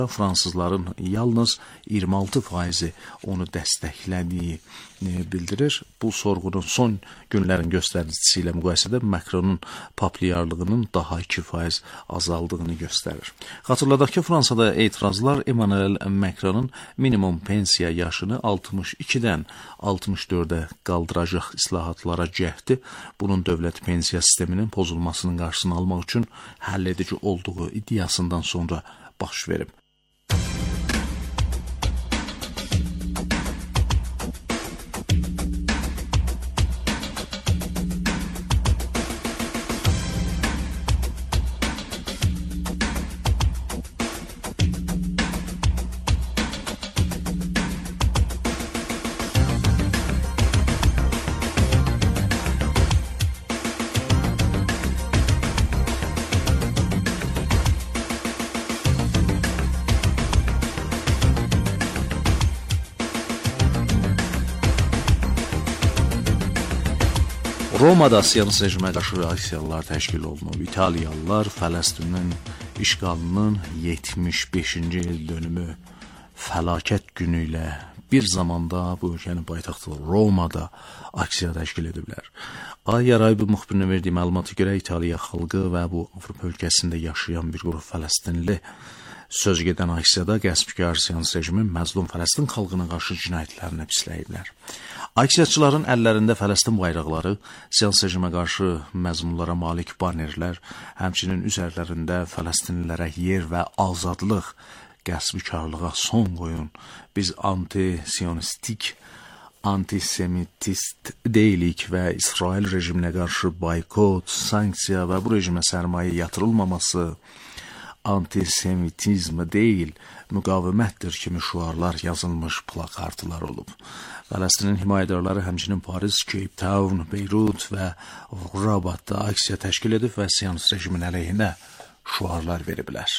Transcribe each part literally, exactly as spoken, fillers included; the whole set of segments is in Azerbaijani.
Fransızların yalnız iyirmi altı faizi onu dəstəklədiyi bildirir. Bu sorğunun son günlərin göstəricisi ilə müqayisədə Macronun populyarlığının daha iki faiz azaldığını göstərir. Xatırladaq ki, Fransada etirazlar Emmanuel Macronun minimum pensiya yaşını altmış ikidən altmış dördə qaldıracaq islahatlara cəhdi, bunun dövlət pensiya sisteminin pozulmasının qarşısını almaq üçün həlledici olduğu iddiasından sonra baş verib. Romada siyonist rejimə qarşı aksiyalar təşkil olunub. İtaliyalılar Fələstinin işğalının yetmiş beşinci il dönümü fəlakət günü ilə bir zamanda bu ölkənin paytaxtı Romada aksiya təşkil ediblər. Ay Yarayıb müxbirinin verdiyi məlumata görə İtaliya xalqı və bu Avropa ölkəsində yaşayan bir qrup Fələstinli söz gedən aksiyada qəsbkar siyonist rejimin məzlum Fələstin xalqına qarşı cinayətlərini pisləyiblər. Aksiyaçıların əllərində Fələstin bayraqları, siyonist rejimə qarşı məzmunlara malik banerlər, həmçinin üzərlərində Fələstinlilərə yer və azadlıq, qəsbkarlığa son qoyun, biz anti-siyonistik, antisemitist deyilik və İsrail rejiminə qarşı boykot, sanksiya və bu rejimə sərmayə yatırılmaması, antisemitizm deyil, müqavimətdir kimi şüarlar yazılmış plakartlar olub. Fələstinin himayədarları həmçinin Paris, Cape Town, Beyrut və Rabatda aksiya təşkil edib və siyonist rejimin əleyhinə şüarlar veriblər.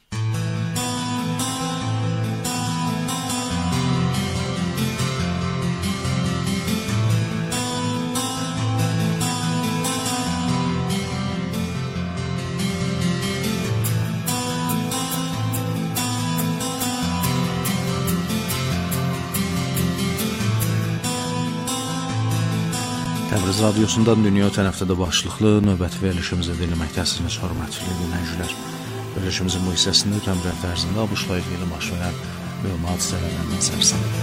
Təbriz radiosundan dünya ötən həftədə başlıqlı növbəti verilişimizə verilməkdəsiniz, hörmətli dinləyicilər. Verilişimizin bu hissəsində ötən bir həftə ərzində ABŞ-la ilgili baş verən mühüm hadisələrdən sərsəndir.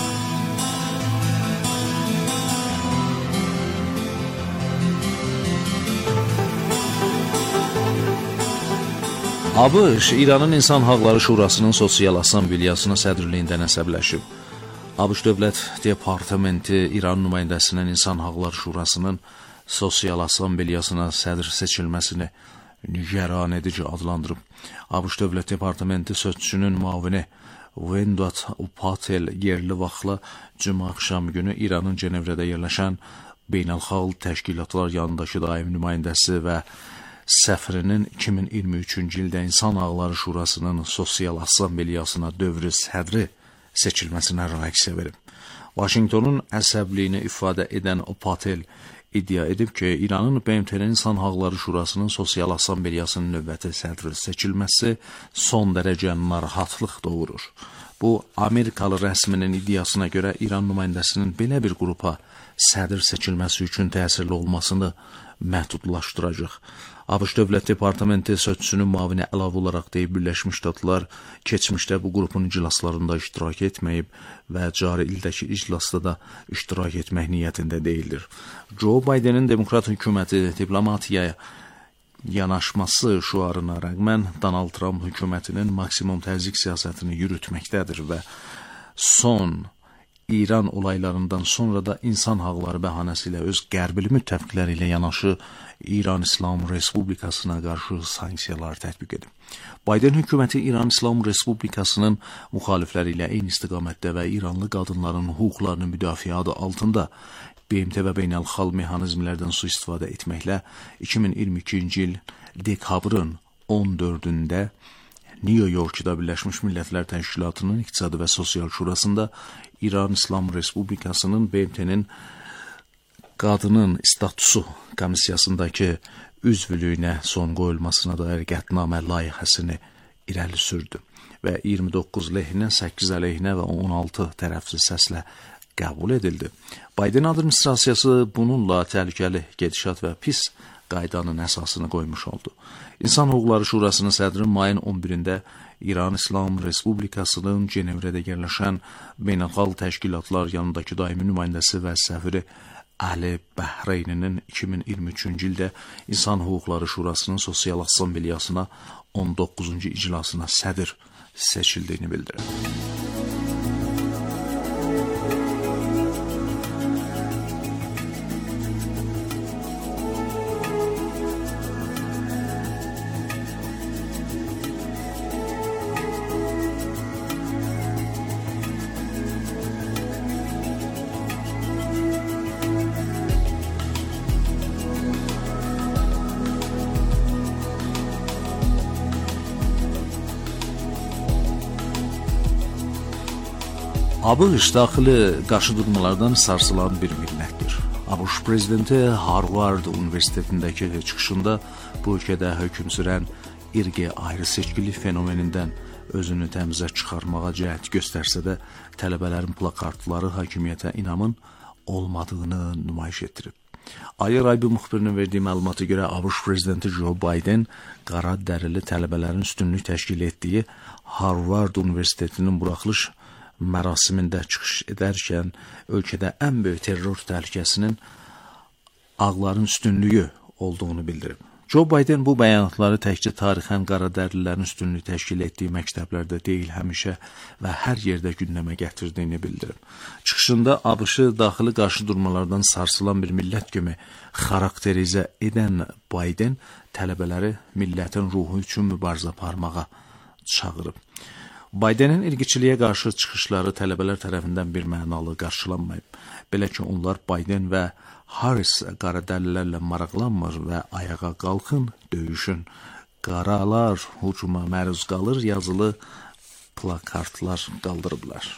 ABŞ İranın İnsan Haqları Şurasının Sosial Assambleyasına sədrliyində nəsəbləşib. ABŞ Dövlət Departamenti İran nümayəndəsinin İnsan Haqları Şurasının Sosial Assambleyasına sədr seçilməsini nigaran edici adlandırıb. ABŞ Dövlət Departamenti sözçünün müavini Vendot Patel yerli vaxtla cümə axşam günü İranın Cenevrədə yerləşən beynəlxalq təşkilatlar yanındakı daim nümayəndəsi və səfirinin iki min iyirmi üçüncü ildə İnsan Haqları Şurasının Sosial Assambleyasına dövrü sədri seçilməsinə reaksiya verib. Washingtonun əsəbliyini ifadə edən Patel iddia edib ki, İranın B M T-nin İnsan Haqları Şurasının Sosial Assambleyasının növbəti sədri seçilməsi son dərəcə narahatlıq doğurur. Bu, Amerikalı rəsminin iddiasına görə İran nümayəndəsinin belə bir qrupa sədr seçilməsi üçün təsirli olmasını məhdudlaşdıracaq. ABŞ Dövlət Departamenti sözçüsünün müavini əlavə olaraq deyib, Birləşmiş Ştatlar keçmişdə bu qrupun iclaslarında iştirak etməyib və cari ildəki iclasda da iştirak etmək niyyətində deyildir. Joe Bidenin demokrat hökuməti diplomatiyaya yanaşması şüarına rəğmən Donald Trump hökumətinin maksimum təzyiq siyasətini yürütməkdədir və son İran olaylarından sonra da insan haqları bəhanəsi ilə öz qərbili müttəfiqləri ilə yanaşı İran İslam Respublikasına qarşı sanksiyalar tətbiq edib. Biden hökuməti İran İslam Respublikasının müxalifləri ilə eyni istiqamətdə və İranlı qadınların hüquqlarını müdafiə adı altında B M T və beynəlxalq mexanizmlərdən sui-istifadə etməklə iki min iyirmi ikinci il dekabrın on dördündə New York'da Birləşmiş Millətlər Təşkilatının İqtisadi və Sosial Şurasında İran İslam Respublikasının B M T-nin qadının statusu komissiyasındakı üzvlüyünə son qoyulmasına dair qətnamə layihəsini irəli sürdü. və iyirmi doqquz lehinə, səkkiz əleyhinə və on altı tərəfsiz səslə qəbul edildi. Biden administrasiyası bununla təhlükəli gedişat və pis qaydanın əsasını qoymuş oldu. İnsan Hüquqları Şurasının sədri mayın on birində İran İslam Respublikasının Cenevrədə yerləşən beynəlxalq təşkilatlar yanındakı daimi nümayəndəsi və səfiri Əli Bəhreyninin iki min iyirmi üçüncü ildə İnsan Hüquqları Şurasının Sosial Assambleyasına on doqquzuncu iclasına sədr seçildiyini bildirir. ABŞ daxili qarşıdurmalardan sarsılan bir millətdir. ABŞ prezidenti Harvard Universitetindəki çıxışında bu ölkədə hökm sürən irqi ayrı seçkilik fenomenindən özünü təmizə çıxarmağa cəhd göstərsə də, tələbələrin plakartları hakimiyyətə inamın olmadığını nümayiş etdirib. Ayı Raybi müxbirinin verdiyi məlumata görə ABŞ prezidenti Joe Biden qara dərili tələbələrin üstünlük təşkil etdiyi Harvard Universitetinin buraxılış mərasimində çıxış edərkən ölkədə ən böyük terror təhlükəsinin ağların üstünlüyü olduğunu bildirib. Joe Biden bu bəyanatları təkcə tarixən qaradərlilərin üstünlük təşkil etdiyi məktəblərdə deyil, həmişə və hər yerdə gündəmə gətirdiyini bildirib. Çıxışında ABŞ-ı daxili qarşıdurmalardan sarsılan bir millət kimi xarakterizə edən Biden tələbələri millətin ruhu üçün mübarizə aparmağa çağırıb. Bidenin irqiçiliyə qarşı çıxışları tələbələr tərəfindən bir mənalı qarşılanmayıb. Belə ki, onlar Biden və Harris qaradərlilərlə maraqlanmır və ayağa qalxın, döyüşün. Qaralar hücuma məruz qalır yazılı plakartlar qaldırıblar.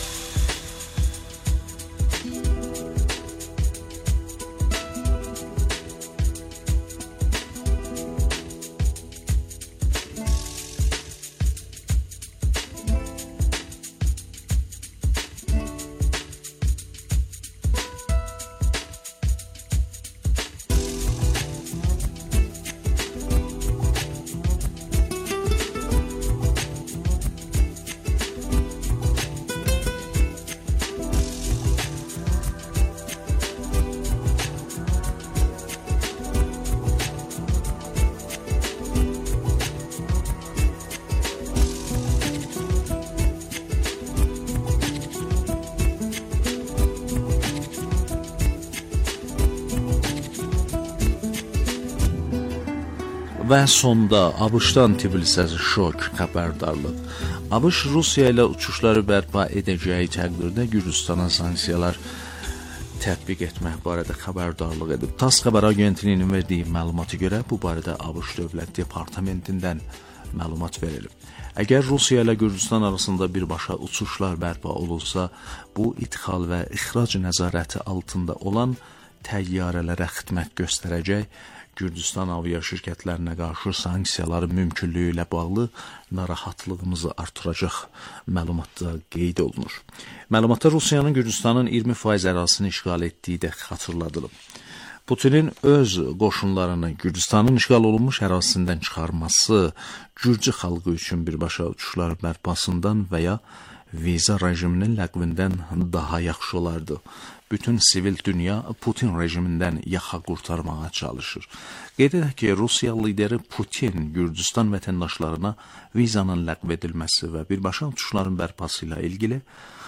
Və sonda ABŞ-dan Tbilisə şok xəbərdarlıq. ABŞ Rusiya ilə uçuşları bərpa edəcəyi təqdirdə Gürcüstana sanksiyalar tətbiq etmək barədə xəbərdarlıq edib. TASS xəbər agentliyinin verdiyi məlumata görə bu barədə ABŞ Dövlət Departamentindən məlumat verilib. Əgər Rusiya ilə Gürcüstan arasında birbaşa uçuşlar bərpa olunsa, bu idxal və ixrac nəzarəti altında olan təyyarələrə xidmət göstərəcək, Gürcüstan avia şirkətlərinə qarşı sanksiyaların mümkünlüyü ilə bağlı narahatlığımızı artıracaq məlumatda qeyd olunur. Məlumatda Rusiyanın Gürcüstanın iyirmi faiz ərazisini işğal etdiyi də xatırladılıb. Putinin öz qoşunlarını Gürcüstanın işğal olunmuş ərazisindən çıxarması Gürcü xalqı üçün birbaşa uçuşlar bərpasından və ya viza rejiminin ləğvindən daha yaxşı olardı. Bütün sivil dünya Putin rejimindən yaxa qurtarmağa çalışır. Qeyd edək ki, Rusiya lideri Putin Gürcüstan vətəndaşlarına vizanın ləğv edilməsi və birbaşa uçuşların bərpası ilə ilgili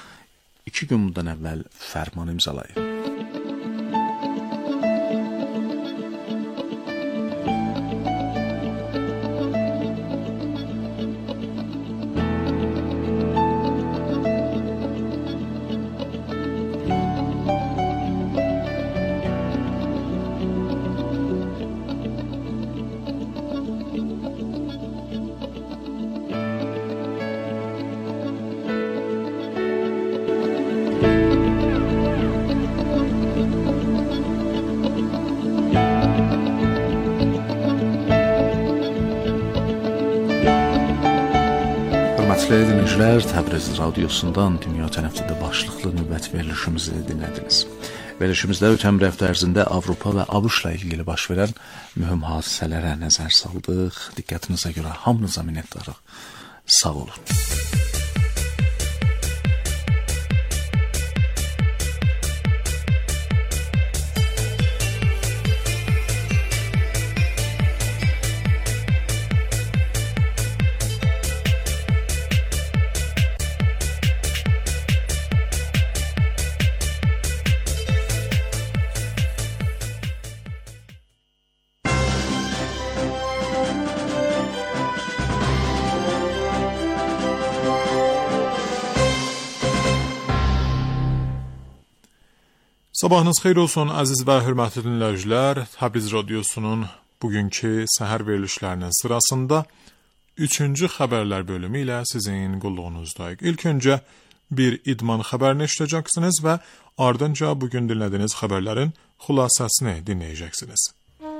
iki gün bundan əvvəl fərman imzalayıb. dinləyicilər, Təbriz radiosundan dünya tərəfində başlıqlı növbəti verilişimizi dinlədiniz. Verilişimizdə ötən bir həftə ərzində Avropa və ABŞ-la ilgili baş verən mühüm hadisələrə nəzər saldıq. Diqqətinizə görə hamınıza minnətdarıq. Sağ olun. Sabahınız xeyir olsun, əziz və hörmətli dinləyicilər. Təbriz radiosunun bugünkü səhər verilişlərinin sırasında üçüncü xəbərlər bölümü ilə sizin qulluğunuzdayıq. İlk öncə bir idman xəbərini eşidəcəksiniz və ardınca bugün dinlədiyiniz xəbərlərin xülasəsini dinləyəcəksiniz.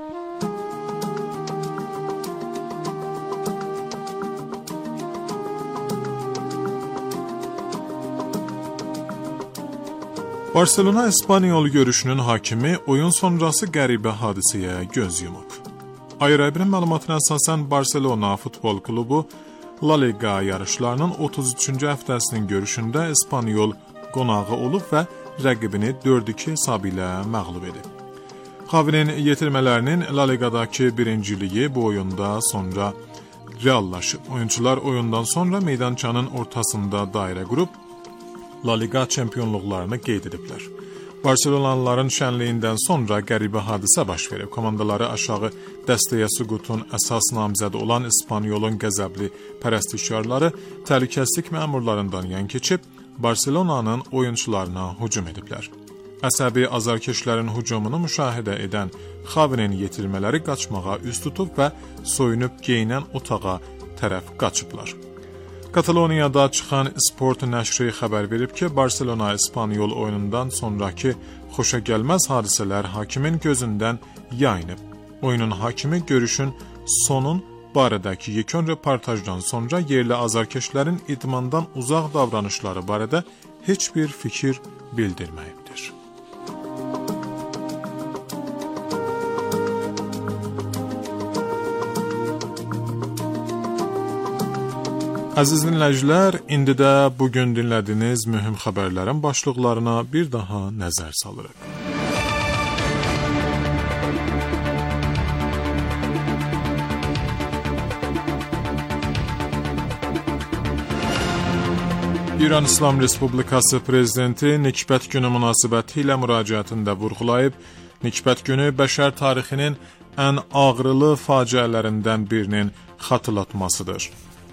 Barselona İspanyol görüşünün hakimi oyun sonrası qəribə hadisəyə göz yumub. Ayrı-ayrı məlumatına əsasən Barselona futbol klubu La Liga yarışlarının otuz üçüncü həftəsinin görüşündə İspanyol qonağı olub və rəqibini dörd iki hesabı ilə məğlub edib. Xavinin yetirmələrinin La Ligadakı birinciliyi bu oyunda sonra reallaşıb. Oyuncular oyundan sonra meydançanın ortasında dairə qurub La Liga çempionluqlarını qeyd ediblər. Barselonalıların şənliyindən sonra qəribə hadisə baş verib. Komandaları aşağı dəstəyə süqutun əsas namizədi olan İspanyolun qəzəbli pərəstişkarları təhlükəsizlik məmurlarından yan keçib, Barselonanın oyunçularına hücum ediblər. Əsəbi azarkeşlərin hücumunu müşahidə edən Xavinin yetirmələri qaçmağa üst tutub və soyunub geyinən otağa tərəf qaçıblar. Kataloniyada çıxan sport nəşri xəbər verib ki, Barselona-İspanyol oyunundan sonraki xoşagəlməz hadisələr hakimin gözündən yayınıb. Oyunun hakimi görüşün sonun barədəki yekun reportajdan sonra yerli azarkeşlərin idmandan uzaq davranışları barədə heç bir fikir bildirməyibdir. Əziz dinləyicilər, indi də bugün dinlədiyiniz mühüm xəbərlərin başlıqlarına bir daha nəzər salırıq. İran İslam Respublikası Prezidenti Nikbət günü münasibəti ilə müraciətində vurğulayıb, Nikbət günü bəşər tarixinin ən ağrılı faciələrindən birinin xatırlatmasıdır.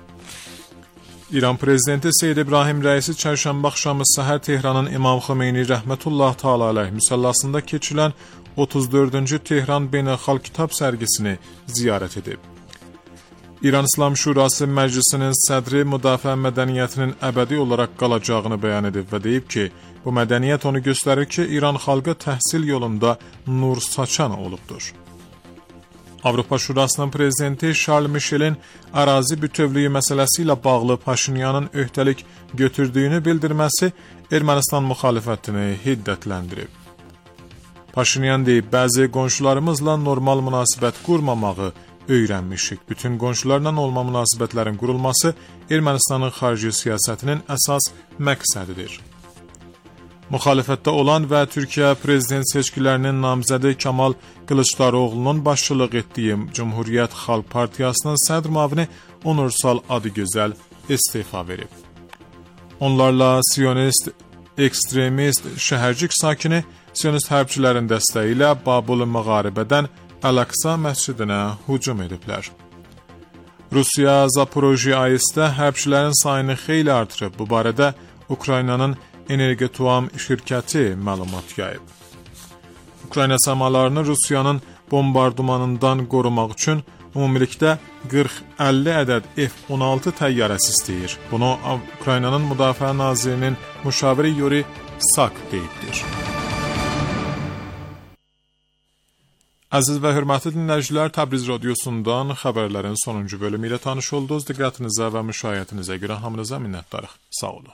İran Prezidenti Seyyid İbrahim Rəisi çərşənbə axşamı səhər Tehranın İmam Xomeyni rəhmətullah təala əleyh müsallasında keçilən otuz dördüncü Tehran Beynəlxalq Kitab sərgisini ziyarət edib. İran İslam Şurası Məclisinin sədri müdafiə mədəniyyətinin əbədi olaraq qalacağını bəyan edib və deyib ki, bu mədəniyyət onu göstərir ki, İran xalqı təhsil yolunda nur saçan olubdur. Avropa Şurasının prezidenti Charles Michelin ərazi bütövlüyü məsələsi ilə bağlı Paşinyanın öhdəlik götürdüyünü bildirməsi Ermənistan müxalifətini hiddətləndirib. Paşinyan deyib, bəzi qonşularımızla normal münasibət qurmamağı öyrənmişik. Bütün qonşularla olma münasibətlərin qurulması Ermənistanın xarici siyasətinin əsas məqsədidir. Müxalifətdə olan və Türkiyə prezident seçkilərinin namizədi Kemal Kılıçdaroğlu'nun başçılıq etdiyi Cumhuriyyət Xalq Partiyasının sədr müavini Onursal Adıgözəl istifa verib. Onlarla siyonist, ekstremist, şəhərcik sakini siyonist hərbçilərin dəstəyi ilə Babul Məğaribədən Əl-Əqsa məscidinə hücum ediblər. Rusiya Zaporojye aizdə hərbçilərin sayını xeyli artırıb. Bu barədə Ukraynanın Energetuam şirkəti məlumat yayıb. Ukrayna səmalarını Rusiyanın bombardımanından qorumaq üçün ümumilikdə qırx əlli ədəd F on altı təyyarəsi istəyir. Bunu Ukraynanın Müdafiə Nazirinin müşaviri Yuri Sak deyibdir. Əziz və hörmətli dinləyicilər, Təbriz radiosundan xəbərlərin sonuncu bölümü ilə tanış oldunuz. Diqqətinizə və müşahiyyətinizə görə hamınıza minnətdarıq. Sağ olun.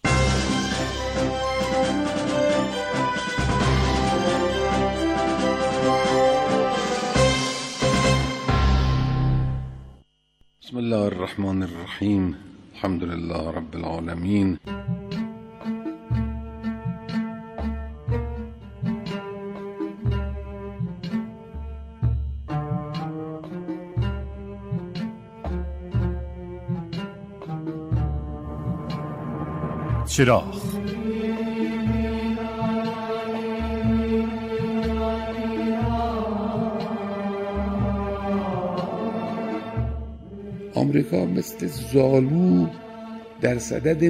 Bismillahirrahmanirrahim. Elhamdülillah Rabbil alemin. چراغ آمریکا مثل زالو در صدد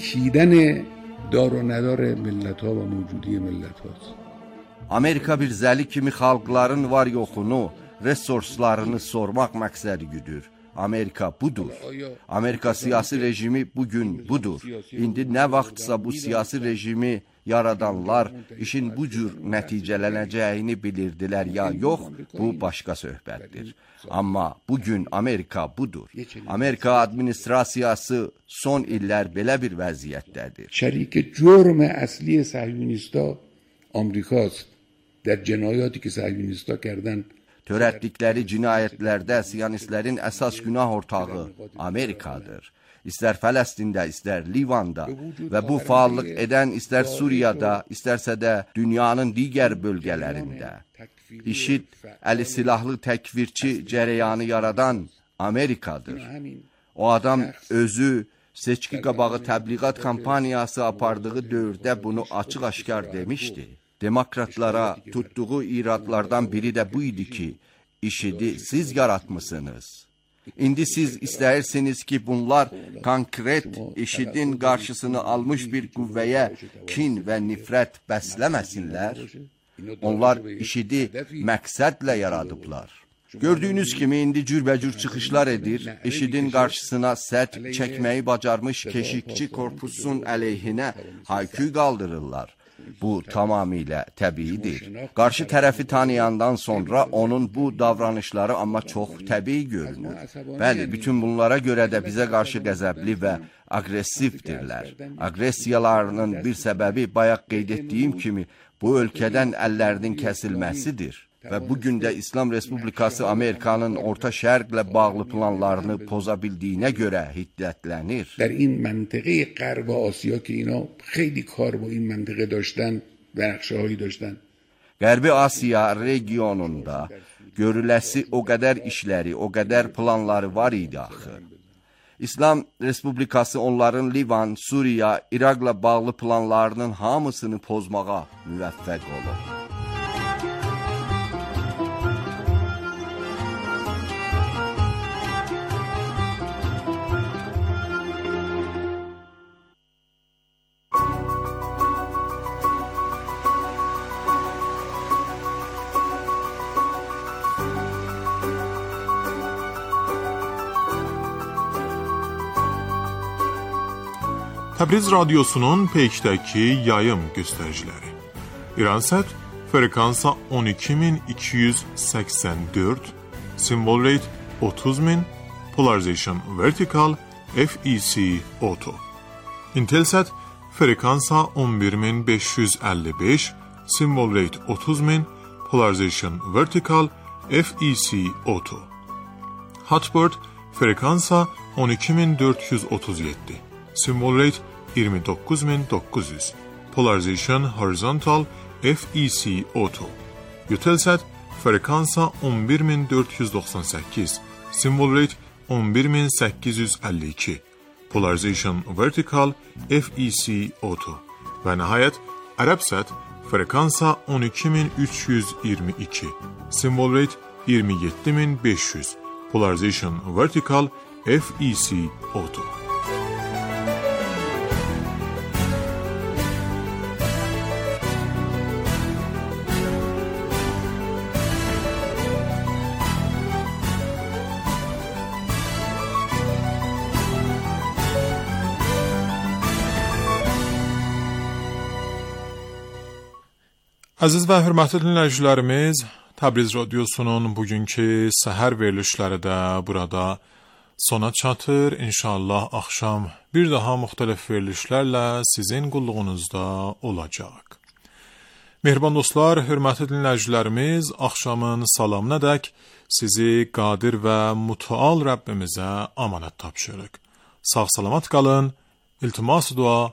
مکیدن دار و ندار millət və mövcudi millət. Amerika bir zəli kimi xalqların var yoxunu, resurslarını sormaq məqsədi güdür. Amerika budur. Amerika siyasi rejimi bugün budur. İndi nə vaxtsa bu siyasi rejimi yaradanlar işin bu cür nəticələnəcəyini bilirdilər ya yox, bu başqa söhbətdir. Amma bugün Amerika budur. Amerika administrasiyası son illər belə bir vəziyyətdədir. Şərik cürm əsli Səhyunistə Amerikadır. Der cinayəti ki Səhyunistə kərdən Törətdikləri cinayətlərdə Siyonistlərin əsas günah ortağı Amerikadır. İstər Fələstində, istər Livanda və bu faallıq edən istər Suriyada, istərsə də dünyanın digər bölgələrində. İşid, əli silahlı təkvirçi cərəyanı yaradan Amerikadır. O adam özü seçki qabağı təbliğat kampaniyası apardığı dövrdə bunu açıq-aşkar demişdi. Demokratlara tutduğu iradlardan biri də bu idi ki, işidi siz yaratmışsınız. İndi siz istəyirsiniz ki, bunlar konkret işidin qarşısını almış bir qüvvəyə kin və nifrət bəsləməsinlər. Onlar işidi məqsədlə yaradıblar. Gördüyünüz kimi indi cürbəcür çıxışlar edir, işidin qarşısına sərt çəkməyi bacarmış keşikçi korpusun əleyhinə hayküy qaldırırlar. Bu tamamilə təbiidir. Qarşı tərəfi tanıyandan sonra onun bu davranışları amma çox təbii görünür. Bəli, bütün bunlara görə də bizə qarşı qəzəbli və aqressivdirlər. Aqressiyalarının bir səbəbi bayaq qeyd etdiyim kimi bu ölkədən əllərinin kəsilməsidir. Və bugün də İslam Respublikası Amerikanın Orta Şərqlə bağlı planlarını poza bildiyinə görə hiddətlənir. در این منطقه غرب آسیا که اینا خیلی کار با این منطقه داشتن و نقشه‌هایی داشتن. Qərbi Asiya regionunda görüləsi o qədər işləri, o qədər planları var idi axı. İslam Respublikası onların Livan, Suriya, İraqla bağlı planlarının hamısını pozmağa müvəffəq olur. Təbriz radiosunun Peykdəki yayım göstəriciləri. İransat frekansa on iki min iki yüz səksən dörd, symbol rate otuz min, polarization vertical, F E C auto. Intelsat frekansa on bir min beş yüz əlli beş, symbol rate otuz min, polarization vertical, F E C auto. Hotbird frekansa on iki min dörd yüz otuz yeddi, symbol rate iyirmi doqquz min doqquz yüz, polarization horizontal, F E C auto. Eutelsat frekansa on bir min dörd yüz doxsan səkkiz, symbol rate on bir min səkkiz yüz əlli iki, polarization vertical, F E C auto. Və nəhayət Arabsat frekansa on iki min üç yüz iyirmi iki, symbol rate iyirmi yeddi min beş yüz, polarization vertical, F E C auto. Əziz və hörmətli dinləyicilərimiz, Təbriz Radiosunun bugünkü səhər verilişləri də burada sona çatır. İnşallah axşam bir daha müxtəlif verilişlərlə sizin qulluğunuzda olacaq. Mehriban dostlar, hörmətli dinləyicilərimiz, axşamın salamınadək sizi qadir və mütəal Rəbbimizə amanət tapşırıq. Sağ salamat qalın, iltimas dua